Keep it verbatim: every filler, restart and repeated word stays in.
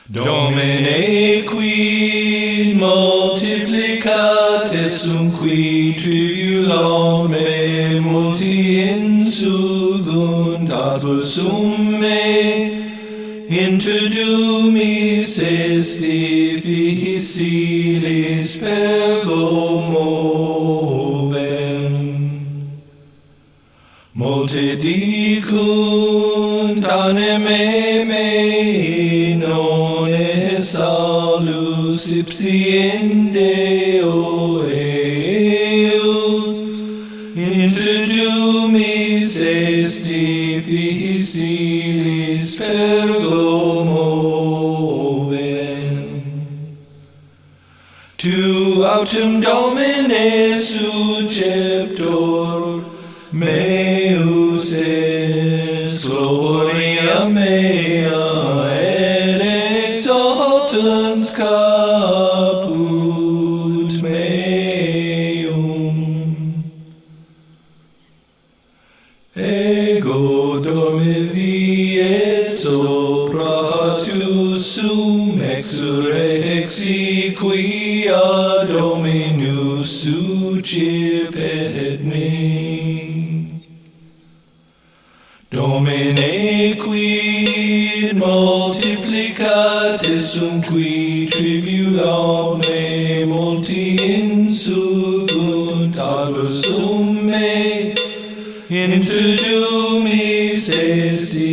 Domine qui multiplicatis qui tribulum me multi insugunt adversum me interdumis est difficilis pergo movem. Multe dicunt anime mei non est salus ipsiende o eus, interdumis est difficilis pergo movem. Tu autem Domine suceptor meus est gloria mea et exaltans caput meum. Ego dormivi et sopra tu sum exurrexi quia Dominus sucipet me. Domine quid multiplicatis qui tribulum me multi insugunt adversum me interdumis est